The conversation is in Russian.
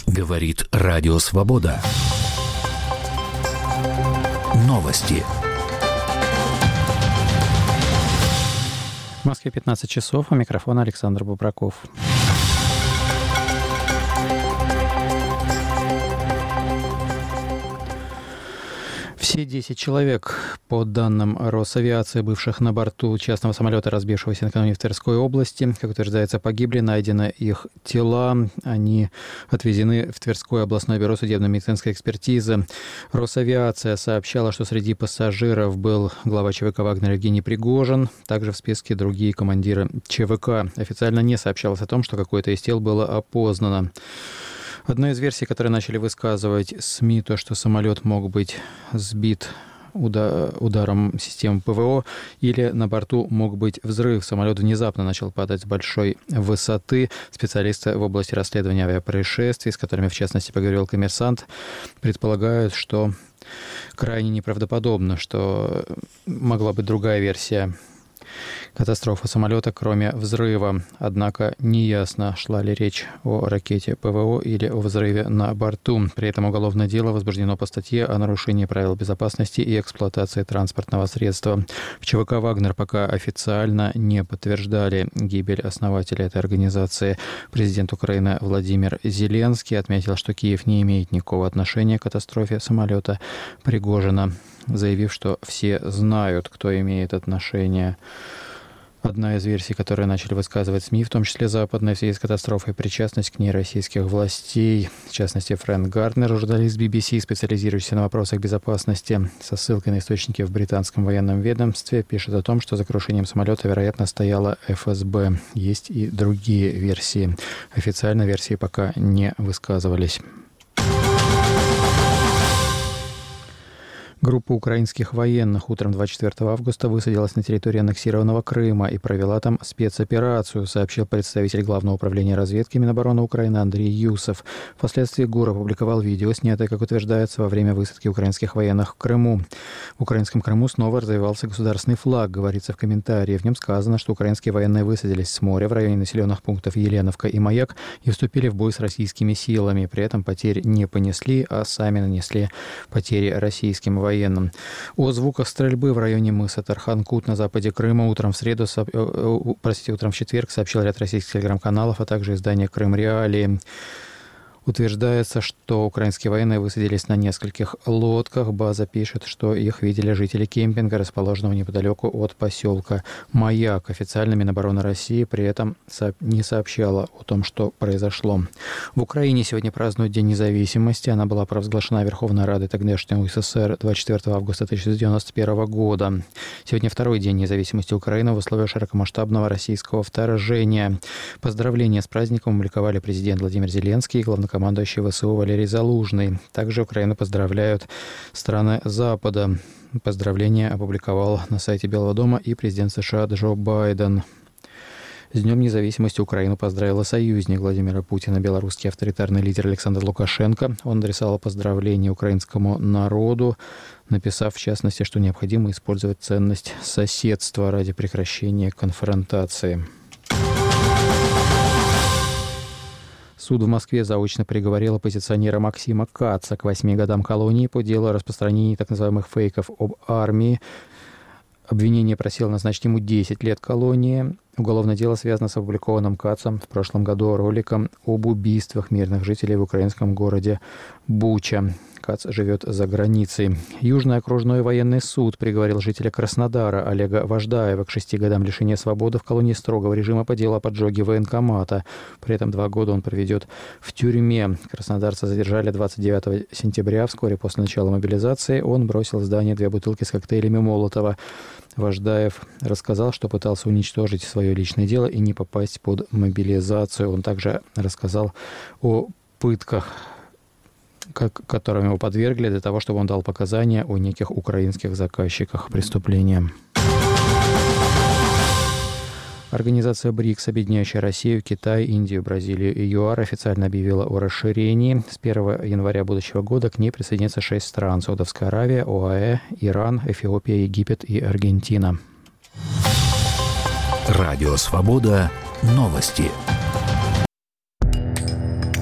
Говорит Радио Свобода. Новости. В Москве 15 часов, у микрофона Александр Бубраков. Все 10 человек, по данным Росавиации, бывших на борту частного самолета, разбившегося накануне в Тверской области, как утверждается, погибли, найдены их тела. Они отвезены в Тверское областное бюро судебно-медицинской экспертизы. Росавиация сообщала, что среди пассажиров был глава ЧВК «Вагнер» Евгений Пригожин. Также в списке другие командиры ЧВК. Официально не сообщалось о том, что какое-то из тел было опознано. Одна из версий, которые начали высказывать СМИ, то, что самолет мог быть сбит ударом системы ПВО или на борту мог быть взрыв. Самолет внезапно начал падать с большой высоты. Специалисты в области расследования авиапроисшествий, с которыми, в частности, поговорил «Коммерсант», предполагают, что крайне неправдоподобно, что могла быть другая версия катастрофы самолета, кроме взрыва. Однако неясно, шла ли речь о ракете ПВО или о взрыве на борту. При этом уголовное дело возбуждено по статье о нарушении правил безопасности и эксплуатации транспортного средства. В ЧВК «Вагнер» пока официально не подтверждали гибель основателя этой организации. Президент Украины Владимир Зеленский отметил, что Киев не имеет никакого отношения к катастрофе самолета Пригожина, заявив, что все знают, кто имеет отношение. Одна из версий, которые начали высказывать СМИ, в том числе западные, в связи с катастрофой, причастность к ней российских властей. В частности, Фрэнк Гарднер, журналист BBC, специализирующийся на вопросах безопасности, со ссылкой на источники в британском военном ведомстве, пишет о том, что за крушением самолета, вероятно, стояла ФСБ. Есть и другие версии. Официально версии пока не высказывались. Группа украинских военных утром 24 августа высадилась на территории аннексированного Крыма и провела там спецоперацию, сообщил представитель Главного управления разведки Минобороны Украины Андрей Юсов. Впоследствии ГУР опубликовал видео, снятое, как утверждается, во время высадки украинских военных в Крыму. В украинском Крыму снова развивался государственный флаг, говорится в комментарии. В нем сказано, что украинские военные высадились с моря в районе населенных пунктов Еленовка и Маяк и вступили в бой с российскими силами. При этом потерь не понесли, а сами нанесли потери российским военным. О звуках стрельбы в районе мыса Тархан-Кут на западе Крыма утром в четверг сообщил ряд российских телеграм-каналов, а также издание «Крым Реалии». Утверждается, что украинские военные высадились на нескольких лодках. База пишет, что их видели жители кемпинга, расположенного неподалеку от поселка Маяк. Официально Минобороны России при этом не сообщала о том, что произошло. В Украине сегодня празднуют День независимости. Она была провозглашена Верховной Радой тогдашнего СССР 24 августа 1991 года. Сегодня второй день независимости Украины в условиях широкомасштабного российского вторжения. Поздравления с праздником опубликовали президент Владимир Зеленский и главнокомандующий ВСУ Валерий Залужный. Также Украину поздравляют страны Запада. Поздравления опубликовал на сайте Белого дома и президент США Джо Байден. С Днем независимости Украину поздравил союзник Владимира Путина, белорусский авторитарный лидер Александр Лукашенко. Он адресовал поздравления украинскому народу, написав, в частности, что необходимо использовать ценность соседства ради прекращения конфронтации. Суд в Москве заочно приговорил оппозиционера Максима Каца к 8 годам колонии по делу о распространении так называемых фейков об армии. Обвинение просило назначить ему 10 лет колонии. Уголовное дело связано с опубликованным Кацом в прошлом году роликом об убийствах мирных жителей в украинском городе Буча. Кац живет за границей. Южный окружной военный суд приговорил жителя Краснодара Олега Вождаева к 6 годам лишения свободы в колонии строгого режима по делу о поджоге военкомата. При этом 2 года он проведет в тюрьме. Краснодарца задержали 29 сентября, вскоре после начала мобилизации. Он бросил в здание 2 бутылки с коктейлями Молотова. Вождаев рассказал, что пытался уничтожить свое личное дело и не попасть под мобилизацию. Он также рассказал о пытках, которым его подвергли для того, чтобы он дал показания о неких украинских заказчиках преступления. Организация БРИКС, объединяющая Россию, Китай, Индию, Бразилию и ЮАР, официально объявила о расширении. С 1 января будущего года к ней присоединятся 6 стран: Саудовская Аравия, ОАЭ, Иран, Эфиопия, Египет и Аргентина. Радио «Свобода». Новости.